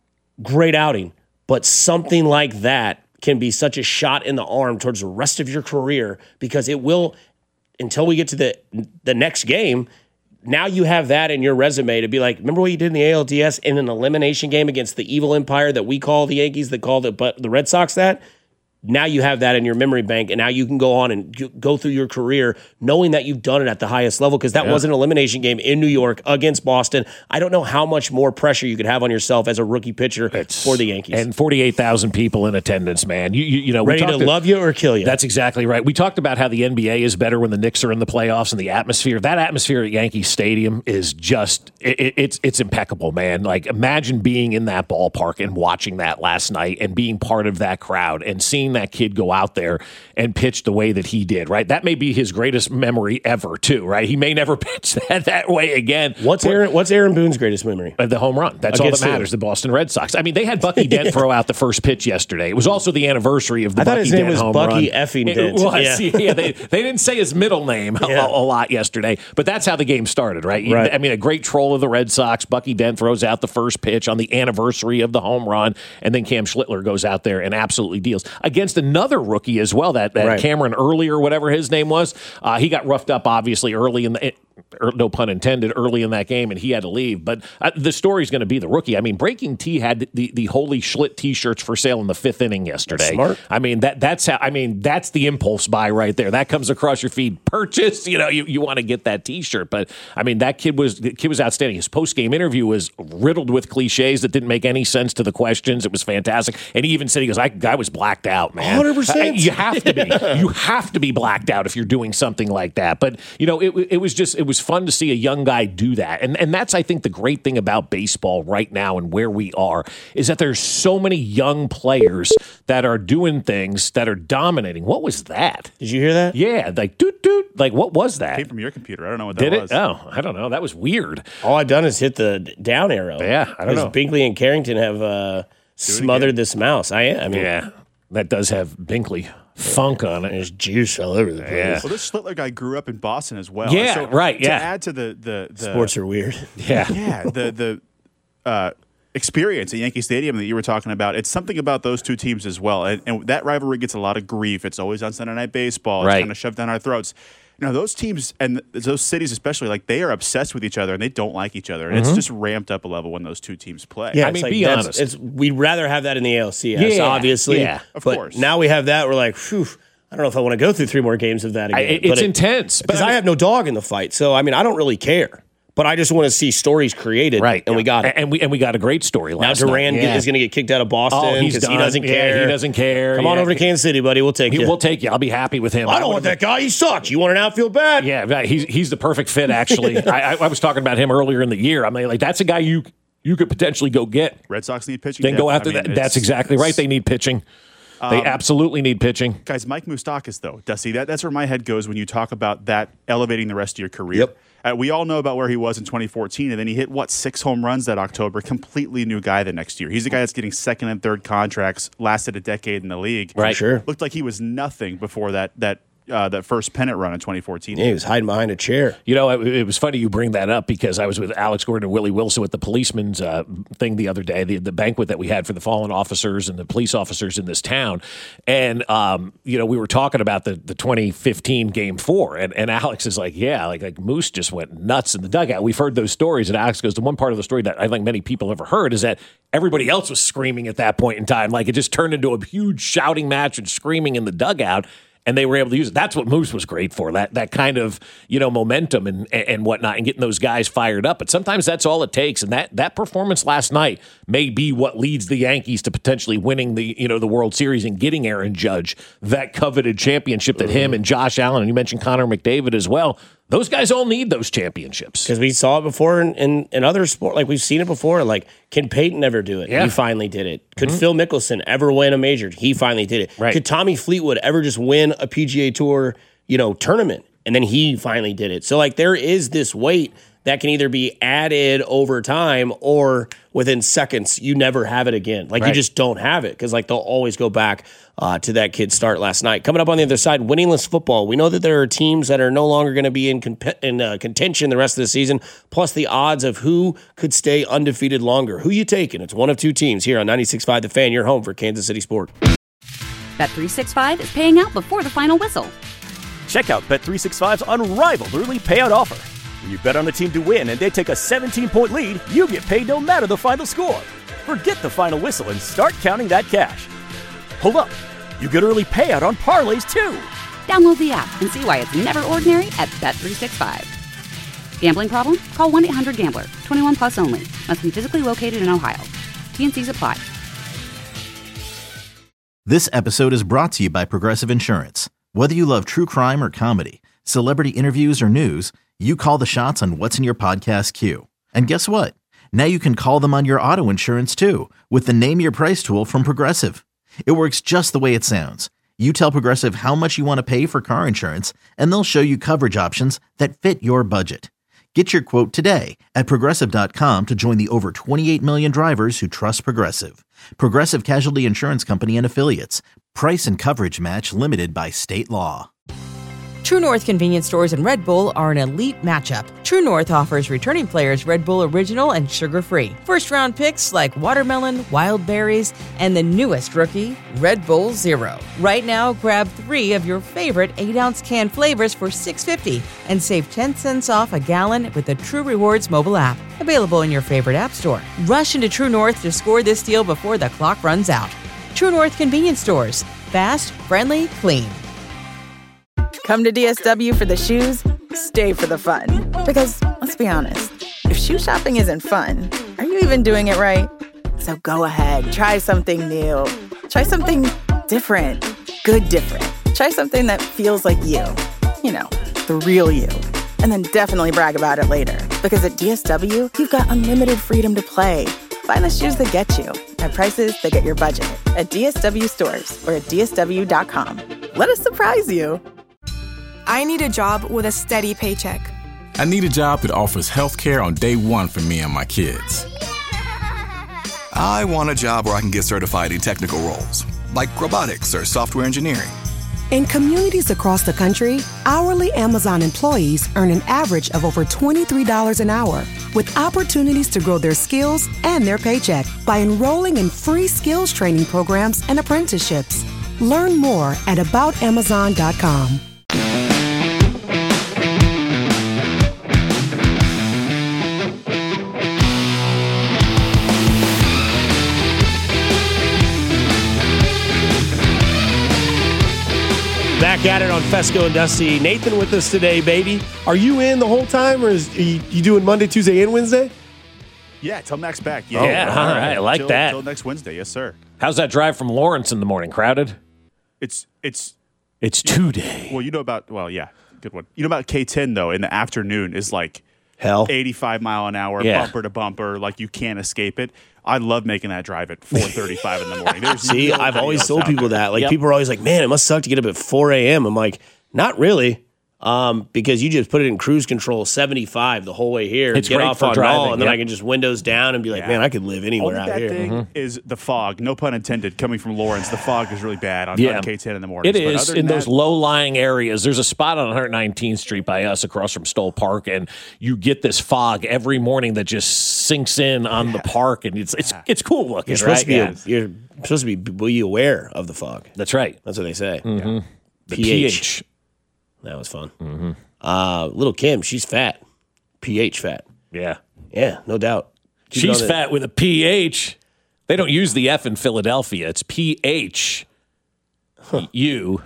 great outing. But something like that can be such a shot in the arm towards the rest of your career, because it will, until we get to the next game, now you have that in your resume to be like, remember what you did in the ALDS in an elimination game against the evil empire that we call the Yankees, that call the Red Sox that? Now you have that in your memory bank, and now you can go on and go through your career knowing that you've done it at the highest level, because that was an elimination game in New York against Boston. I don't know how much more pressure you could have on yourself as a rookie pitcher for the Yankees. And 48,000 people in attendance, man. You ready to love you or kill you. That's exactly right. We talked about how the NBA is better when the Knicks are in the playoffs, and the atmosphere. That atmosphere at Yankee Stadium is just it's impeccable, man. Like, imagine being in that ballpark and watching that last night and being part of that crowd and seeing that kid go out there and pitch the way that he did, right? That may be his greatest memory ever, too, right? He may never pitch that way again. What's Aaron Boone's greatest memory? The home run. That's all that matters. The Boston Red Sox. I mean, they had Bucky Dent throw out the first pitch yesterday. It was also the anniversary of the Bucky Dent home run. I thought his name was Bucky effing Dent. It was. Yeah, they didn't say his middle name a lot yesterday, but that's how the game started, right? I mean, a great troll of the Red Sox. Bucky Dent throws out the first pitch on the anniversary of the home run, and then Cam Schlittler goes out there and absolutely deals against another rookie as well, that Cameron Early or whatever his name was. He got roughed up obviously early in the no pun intended, early in that game, and he had to leave. But the story's going to be the rookie. I mean, Breaking T had the Holy Schlitt T-shirts for sale in the fifth inning yesterday. That's smart. I mean, that's how. I mean, that's the impulse buy right there. That comes across your feed. Purchase. You want to get that T-shirt. But I mean, the kid was outstanding. His post game interview was riddled with cliches that didn't make any sense to the questions. It was fantastic. And he even said, he goes, I was blacked out, man. 100%. You have to be. You have to be blacked out if you're doing something like that. But it was fun to see a young guy do that. And that's, I think, the great thing about baseball right now and where we are is that there's so many young players that are doing things that are dominating. What was that? Did you hear that? Yeah, like doot doot. Like, what was that? It came from your computer. I don't know what that was. Did it? Oh, I don't know. That was weird. All I've done is hit the down arrow. Yeah, I don't know. Binkley and Carrington have smothered this mouse. I mean, yeah, that does have Binkley funk on it. There's juice all over the place. Yeah. Well, this Schlittler guy grew up in Boston as well. Yeah, so right. To Yeah. add to the sports are weird. Yeah. Yeah. The experience at Yankee Stadium that you were talking about, it's something about those two teams as well. And that rivalry gets a lot of grief. It's always on Sunday Night Baseball. It's kind of shoved down our throats. Those teams and those cities especially, like, they are obsessed with each other and they don't like each other. And it's just ramped up a level when those two teams play. Yeah, I mean, be honest. We'd rather have that in the ALCS, obviously. Yeah, of course. Now we have that. We're like, phew, I don't know if I want to go through 3 more games of that again. It's intense. Because I have no dog in the fight. So, I mean, I don't really care. But I just want to see stories created, and we got it. And we got a great story last night. Now Duran is going to get kicked out of Boston because he doesn't care. He doesn't care. Come on over to Kansas City, buddy. We'll take you. We'll take you. I'll be happy with him. I don't want that guy. He sucks. You want an outfield bat? Yeah, right. He's the perfect fit, actually. I was talking about him earlier in the year. I mean, like, that's a guy you could potentially go get. Red Sox need pitching. Then go after that. That's exactly right. They need pitching. They absolutely need pitching. Guys, Mike Moustakas, though, Dusty, that's where my head goes when you talk about that elevating the rest of your career. Yep. We all know about where he was in 2014, and then he hit, 6 home runs that October. Completely new guy the next year. He's the guy that's getting second and third contracts, lasted a decade in the league. Right. Sure. Looked like he was nothing before that first pennant run in 2014. Yeah, he was hiding behind a chair. It was funny you bring that up because I was with Alex Gordon and Willie Wilson at the policeman's thing the other day, the banquet that we had for the fallen officers and the police officers in this town. And, we were talking about the 2015 Game 4. And Alex is like, yeah, like Moose just went nuts in the dugout. We've heard those stories. And Alex goes, the one part of the story that I think many people ever heard is that everybody else was screaming at that point in time. Like, it just turned into a huge shouting match and screaming in the dugout. And they were able to use it. That's what Moose was great for, that kind of, momentum and whatnot, and getting those guys fired up. But sometimes that's all it takes. And that performance last night may be what leads the Yankees to potentially winning the World Series and getting Aaron Judge that coveted championship that him and Josh Allen, and you mentioned Connor McDavid as well. Those guys all need those championships. Because we saw it before in other sports. Like, we've seen it before. Like, can Peyton ever do it? Yeah. He finally did it. Could Phil Mickelson ever win a major? He finally did it. Right. Could Tommy Fleetwood ever just win a PGA Tour, tournament? And then he finally did it. So, like, there is this weight that can either be added over time or within seconds, you never have it again. Like, you just don't have it because, like, they'll always go back to that kid's start last night. Coming up on the other side, winningless football. We know that there are teams that are no longer going to be in contention the rest of the season, plus the odds of who could stay undefeated longer. Who you taking? It's one of two teams here on 96.5 The Fan, your home for Kansas City Sport. Bet365 is paying out before the final whistle. Check out Bet365's unrivaled early payout offer. When you bet on a team to win and they take a 17-point lead, you get paid no matter the final score. Forget the final whistle and start counting that cash. Hold up. You get early payout on parlays, too. Download the app and see why it's never ordinary at Bet365. Gambling problem? Call 1-800-GAMBLER. 21 plus only. Must be physically located in Ohio. T&Cs apply. This episode is brought to you by Progressive Insurance. Whether you love true crime or comedy, celebrity interviews or news, you call the shots on what's in your podcast queue. And guess what? Now you can call them on your auto insurance too with the Name Your Price tool from Progressive. It works just the way it sounds. You tell Progressive how much you want to pay for car insurance, and they'll show you coverage options that fit your budget. Get your quote today at Progressive.com to join the over 28 million drivers who trust Progressive. Progressive Casualty Insurance Company and Affiliates. Price and coverage match limited by state law. True North convenience stores and Red Bull are an elite matchup. True North offers returning players Red Bull Original and sugar-free. First-round picks like watermelon, wild berries, and the newest rookie, Red Bull Zero. Right now, grab 3 of your favorite 8-ounce can flavors for $6.50 and save 10 cents off a gallon with the True Rewards mobile app. Available in your favorite app store. Rush into True North to score this deal before the clock runs out. True North convenience stores. Fast, friendly, clean. Come to DSW for the shoes, stay for the fun. Because, let's be honest, if shoe shopping isn't fun, are you even doing it right? So go ahead, try something new. Try something different. Good different. Try something that feels like you. You know, the real you. And then definitely brag about it later. Because at DSW, you've got unlimited freedom to play. Find the shoes that get you at prices that get your budget. At DSW stores or at DSW.com. Let us surprise you. I need a job with a steady paycheck. I need a job that offers health care on day one for me and my kids. I want a job where I can get certified in technical roles, like robotics or software engineering. In communities across the country, hourly Amazon employees earn an average of over $23 an hour, with opportunities to grow their skills and their paycheck by enrolling in free skills training programs and apprenticeships. Learn more at aboutamazon.com. Back at it on Fesco and Dusty. Nathan with us today, baby. Are you in the whole time, or are you doing Monday, Tuesday, and Wednesday? Yeah, till next back. Yeah, all right. I like that. Till next Wednesday, yes, sir. How's that drive from Lawrence in the morning? Crowded? It's 2-day. Well, yeah, good one. You know about K10 though? In the afternoon is like hell, 85 mile an hour, bumper to bumper, like you can't escape it. I love making that drive at 4:35 in the morning. See, I've always told people that. Like, people are always like, man, it must suck to get up at 4 a.m. I'm like, not really. Because you just put it in cruise control 75 the whole way here. It's get great off for on driving, all, and then I can just windows down and be like, man, I could live anywhere Only out bad here. thing is the fog. No pun intended. Coming from Lawrence, the fog is really bad on K10 in the morning. It is in those low-lying areas. There's a spot on 119th Street by us across from Stoll Park, and you get this fog every morning that just sinks in on the park, and it's cool looking. You're supposed to be aware of the fog. That's right. That's what they say. Mm-hmm. The pH. That was fun. Mm-hmm. Little Kim, she's fat. pH fat. Yeah. Yeah, no doubt. She's fat with a pH. They don't use the F in Philadelphia. It's PH. You.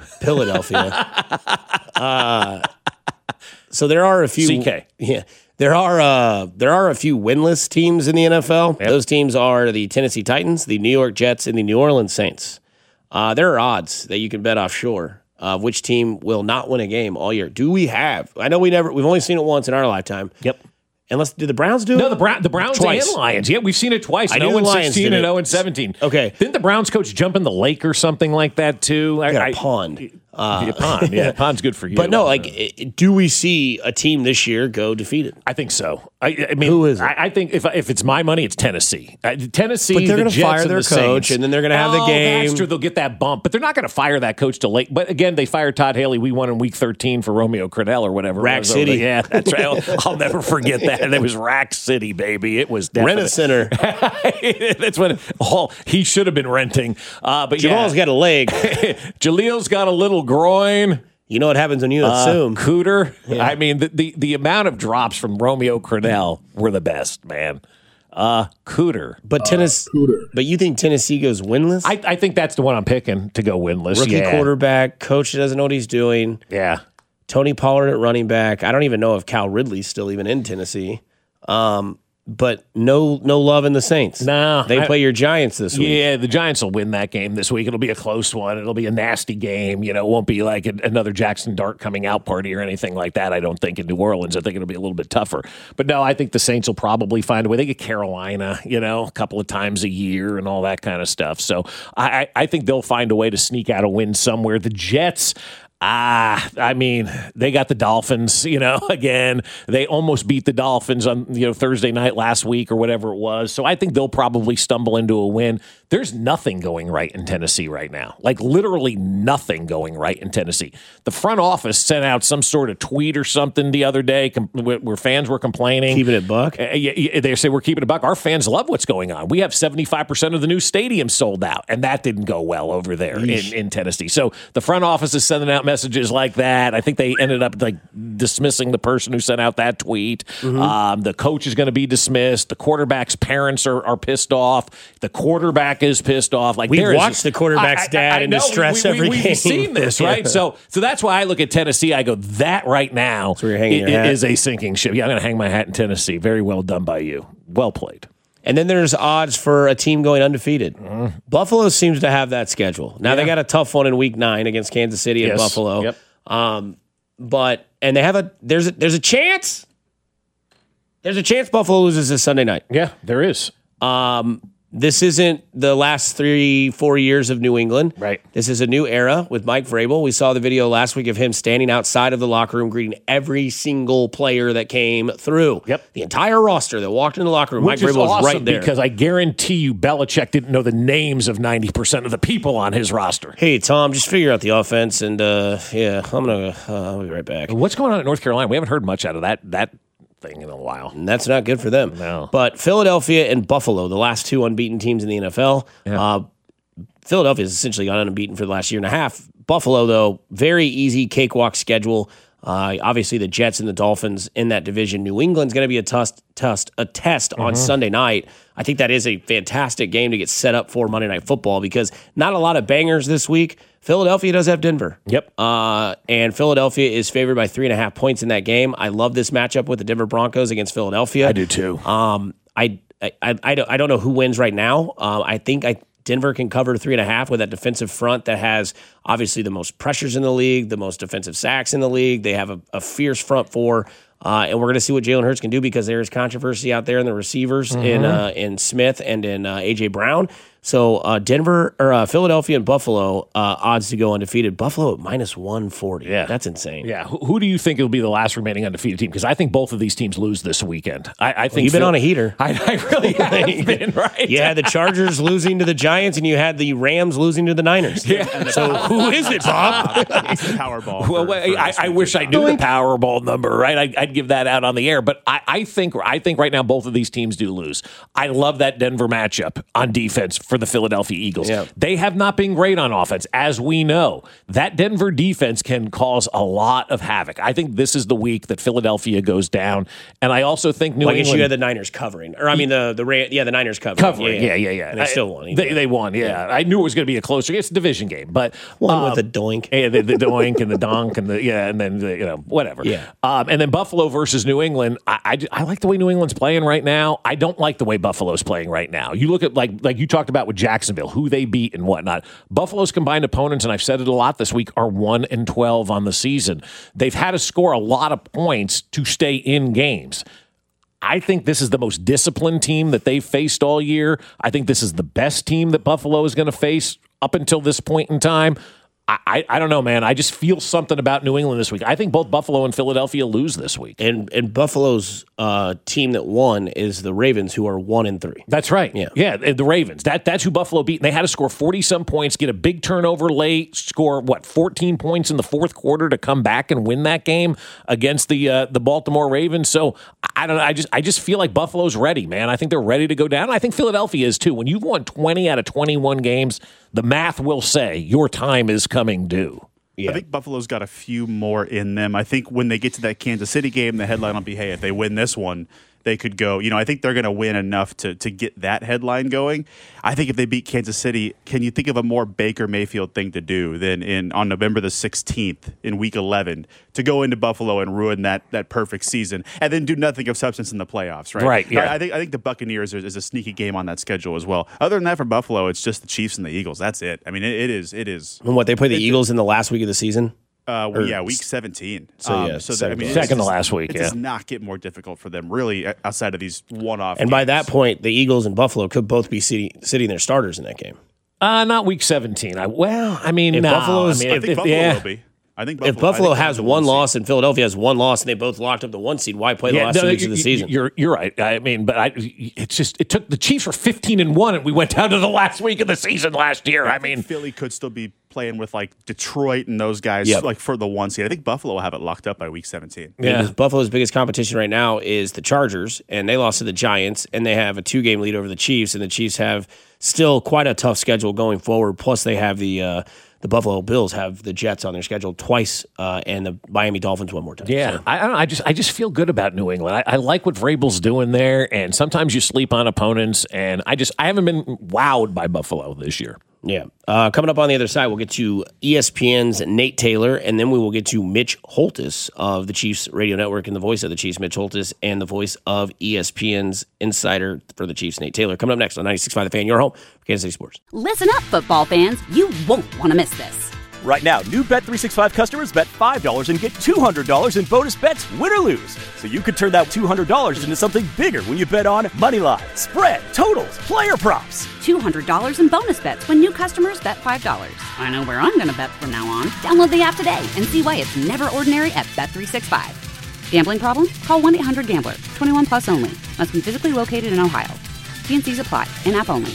Philadelphia. So there are a few. CK. Yeah. There are a few winless teams in the NFL. Yep. Those teams are the Tennessee Titans, the New York Jets, and the New Orleans Saints. There are odds that you can bet offshore of which team will not win a game all year. Do we have? I know we've only seen it once in our lifetime. Yep. Did the Browns do it? No, the Browns twice. and Lions. Yeah, we've seen it twice. 0-16 and 0-17. Okay. Didn't the Browns coach jump in the lake or something like that too? A pond. A pond. Yeah, pond's good for you. But no, do we see a team this year go defeated? I think so. I mean, who is it? I think if it's my money, it's Tennessee. Tennessee, but they're going to fire their the coach, Saints. and then they're going to have the game. That's true. They'll get that bump, but they're not going to fire that coach till late. But again, they fired Todd Haley. We won in Week 13 for Romeo Crennel or whatever. Rack City. Yeah, that's right. I'll never forget that. It was Rack City, baby. It was definite. Rent-A-Center. That's what he should have been renting. But Jamal's got a leg. Jalil's got a little groin. You know what happens when you assume. Cooter. Yeah. I mean, the amount of drops from Romeo Crennel were the best, man. Cooter. But But you think Tennessee goes winless? I think that's the one I'm picking to go winless. Rookie quarterback, coach doesn't know what he's doing. Yeah. Tony Pollard at running back. I don't even know if Cal Ridley's still even in Tennessee. But no love in the Saints. No. They play your Giants this week. Yeah, the Giants will win that game this week. It'll be a close one. It'll be a nasty game. You know, it won't be like another Jackson Dart coming out party or anything like that, I don't think, in New Orleans. I think it'll be a little bit tougher. But no, I think the Saints will probably find a way. They get Carolina, a couple of times a year and all that kind of stuff. So I think they'll find a way to sneak out a win somewhere. The Jets... I mean, they got the Dolphins, again. They almost beat the Dolphins on, Thursday night last week or whatever it was. So I think they'll probably stumble into a win. There's nothing going right in Tennessee right now. Like literally nothing going right in Tennessee. The front office sent out some sort of tweet or something the other day where fans were complaining. Keeping it buck? They say we're keeping it buck. Our fans love what's going on. We have 75% of the new stadium sold out, and that didn't go well over there in Tennessee. So the front office is sending out messages like that. I think they ended up dismissing the person who sent out that tweet. Mm-hmm. The coach is going to be dismissed. The quarterback's parents are pissed off. The quarterback is pissed off. Like we watched the quarterback's dad in distress every game. We've seen this, right? So that's why I look at Tennessee. I go, that right now is a sinking ship. Yeah, I'm going to hang my hat in Tennessee. Very well done by you. Well played. And then there's odds for a team going undefeated. Buffalo seems to have that schedule. Now they got a tough one in Week 9 against Kansas City and Buffalo. Yep. But they have there's a chance. There's a chance Buffalo loses this Sunday night. Yeah, there is. This isn't the last 3-4 years of New England. Right. This is a new era with Mike Vrabel. We saw the video last week of him standing outside of the locker room greeting every single player that came through. Yep. The entire roster that walked into the locker room. Which Mike Vrabel was awesome right there. Because I guarantee you Belichick didn't know the names of 90% of the people on his roster. Hey, Tom, just figure out the offense and, I'll be right back. What's going on at North Carolina? We haven't heard much out of that thing in a while. And that's not good for them. No. But Philadelphia and Buffalo, the last two unbeaten teams in the NFL. Yeah. Philadelphia's essentially gone unbeaten for the last year and a half. Buffalo, though, very easy cakewalk schedule. Obviously, the Jets and the Dolphins in that division. New England's going to be a test on Sunday night. I think that is a fantastic game to get set up for Monday Night Football because not a lot of bangers this week. Philadelphia does have Denver. Yep. And Philadelphia is favored by 3.5 points in that game. I love this matchup with the Denver Broncos against Philadelphia. I do too. I don't know who wins right now. I think Denver can cover 3.5 with that defensive front that has obviously the most pressures in the league, the most defensive sacks in the league. They have a fierce front four. And we're going to see what Jalen Hurts can do because there is controversy out there in the receivers in Smith and in A.J. Brown. So Philadelphia and Buffalo odds to go undefeated. Buffalo at -140. Yeah, that's insane. Yeah, who do you think will be the last remaining undefeated team? Because I think both of these teams lose this weekend. I think you've been on a heater. I really have been, right? You had the Chargers losing to the Giants, and you had the Rams losing to the Niners. Yeah. So who is it, Bob? It's the Powerball. Well, I wish I knew the Powerball number, right? I'd give that out on the air. But I think right now both of these teams do lose. I love that Denver matchup on defense for the Philadelphia Eagles. Yeah. They have not been great on offense, as we know. That Denver defense can cause a lot of havoc. I think this is the week that Philadelphia goes down, and I also think New England. I guess you had the Niners covering, or I mean the Niners covering. Yeah. And they still won. They won. Yeah, I knew it was going to be a closer. It's a division game, but one with a doink. Yeah, the doink and the donk and and then whatever. Yeah. And then Buffalo versus New England. I like the way New England's playing right now. I don't like the way Buffalo's playing right now. You look at like you talked about with Jacksonville, who they beat and whatnot. Buffalo's combined opponents, and I've said it a lot this week, are 1-12 on the season. They've had to score a lot of points to stay in games. I think this is the most disciplined team that they've faced all year. I think this is the best team that Buffalo is going to face up until this point in time. I don't know, man. I just feel something about New England this week. I think both Buffalo and Philadelphia lose this week. And Buffalo's team that won is the Ravens, who are 1-3. That's right. Yeah, the Ravens. That's who Buffalo beat. And they had to score 40-some points, get a big turnover late, score, 14 points in the fourth quarter to come back and win that game against the Baltimore Ravens. So I don't know. I just feel like Buffalo's ready, man. I think they're ready to go down. I think Philadelphia is too. When you've won 20 out of 21 games, the math will say your time is coming due. Yeah. I think Buffalo's got a few more in them. I think when they get to that Kansas City game, the headline will be, hey, if they win this one, they could go. I think they're going to win enough to get that headline going. I think if they beat Kansas City, can you think of a more Baker Mayfield thing to do than on November the 16th in Week 11 to go into Buffalo and ruin that perfect season and then do nothing of substance in the playoffs, right? Right, yeah. I think the Buccaneers is a sneaky game on that schedule as well. Other than that, for Buffalo, it's just the Chiefs and the Eagles. That's it. I mean, it is. And what, they play the Eagles in the last week of the season? Week 17. Second to last week. It does not get more difficult for them, really, outside of these one-off And games. by that point, the Eagles and Buffalo could both be sitting their starters in that game. Not week 17. I think Buffalo will be. If Buffalo has one loss and Philadelphia has one loss and they both locked up the 1 seed, why play the last 2 weeks of the season? You're right. I mean, but it took the Chiefs were 15-1 and we went down to the last week of the season last year. I mean, Philly could still be playing with like Detroit and those guys for the 1 seed. I think Buffalo will have it locked up by week 17. Yeah, Buffalo's biggest competition right now is the Chargers, and they lost to the Giants, and they have a 2-game lead over the Chiefs, and the Chiefs have still quite a tough schedule going forward. Plus, they have the Buffalo Bills have the Jets on their schedule twice, and the Miami Dolphins one more time. Yeah, so. I don't know. I just feel good about New England. I like what Vrabel's doing there, and sometimes you sleep on opponents, and I haven't been wowed by Buffalo this year. Yeah. Coming up on the other side, we'll get to ESPN's Nate Taylor, and then we will get to Mitch Holthus of the Chiefs Radio Network and the voice of the Chiefs, Mitch Holthus, and the voice of ESPN's insider for the Chiefs, Nate Taylor. Coming up next on 96.5 The Fan, your home for Kansas City Sports. Listen up, football fans. You won't want to miss this. Right now, new Bet365 customers bet $5 and get $200 in bonus bets, win or lose. So you could turn that $200 into something bigger when you bet on moneyline, spread, totals, player props. $200 in bonus bets when new customers bet $5. I know where I'm going to bet from now on. Download the app today and see why it's never ordinary at Bet365. Gambling problem? Call 1-800-GAMBLER. 21 plus only. Must be physically located in Ohio. T&Cs apply. In-app only.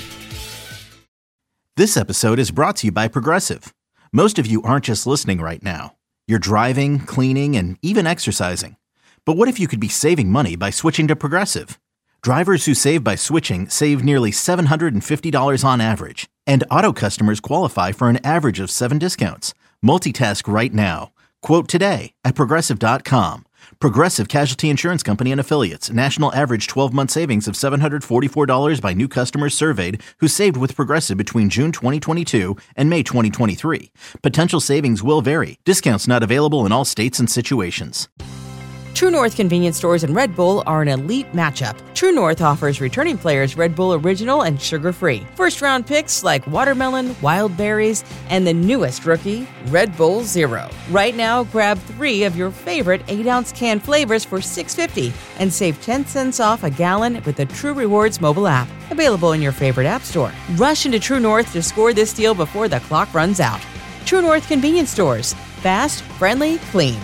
This episode is brought to you by Progressive. Most of you aren't just listening right now. You're driving, cleaning, and even exercising. But what if you could be saving money by switching to Progressive? Drivers who save by switching save nearly $750 on average. And auto customers qualify for an average of 7 discounts. Multitask right now. Quote today at Progressive.com. Progressive Casualty Insurance Company and Affiliates. National average 12-month savings of $744 by new customers surveyed who saved with Progressive between June 2022 and May 2023. Potential savings will vary. Discounts not available in all states and situations. True North convenience stores and Red Bull are an elite matchup. True North offers returning players Red Bull Original and sugar-free. First-round picks like watermelon, wild berries, and the newest rookie, Red Bull Zero. Right now, grab 3 of your favorite 8-ounce can flavors for $6.50 and save 10 cents off a gallon with the True Rewards mobile app. Available in your favorite app store. Rush into True North to score this deal before the clock runs out. True North convenience stores. Fast, friendly, clean.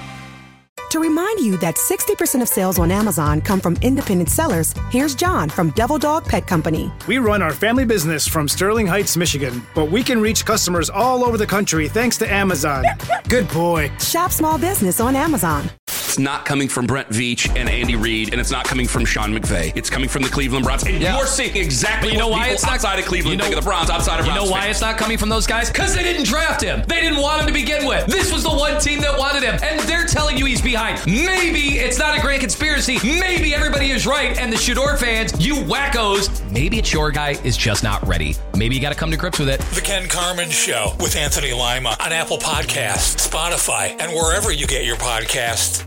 To remind you that 60% of sales on Amazon come from independent sellers, here's John from Devil Dog Pet Company. We run our family business from Sterling Heights, Michigan, but we can reach customers all over the country thanks to Amazon. Good boy. Shop small business on Amazon. It's not coming from Brent Veach and Andy Reid, and it's not coming from Sean McVay. It's coming from the Cleveland Browns. And you're seeing exactly what people outside of Cleveland think of the Browns, outside of Browns. You know why it's not coming from those guys? Because they didn't draft him. They didn't want him to begin with. This was the one team that wanted him, and they're telling you he's behind. Maybe it's not a great conspiracy. Maybe everybody is right, and the Shador fans, you wackos, maybe it's your guy is just not ready. Maybe you got to come to grips with it. The Ken Carman Show with Anthony Lima on Apple Podcasts, Spotify, and wherever you get your podcasts.